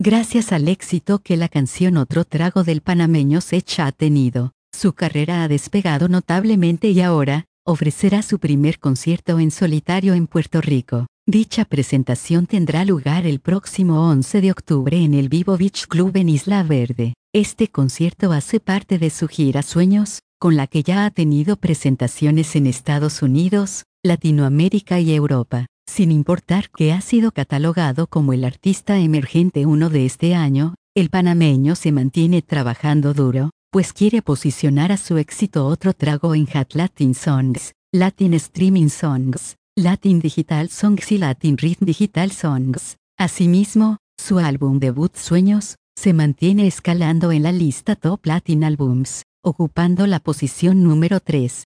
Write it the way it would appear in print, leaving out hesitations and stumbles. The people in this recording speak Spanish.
Gracias al éxito que la canción Otro Trago del panameño Sech ha tenido, su carrera ha despegado notablemente y ahora, ofrecerá su primer concierto en solitario en Puerto Rico. Dicha presentación tendrá lugar el próximo 11 de octubre en el Vivo Beach Club en Isla Verde. Este concierto hace parte de su gira Sueños, con la que ya ha tenido presentaciones en Estados Unidos, Latinoamérica y Europa. Sin importar que ha sido catalogado como el artista emergente 1 de este año, el panameño se mantiene trabajando duro, pues quiere posicionar a su éxito Otro Trago en Hot Latin Songs, Latin Streaming Songs, Latin Digital Songs y Latin Rhythm Digital Songs. Asimismo, su álbum debut Sueños, se mantiene escalando en la lista Top Latin Albums, ocupando la posición número 3.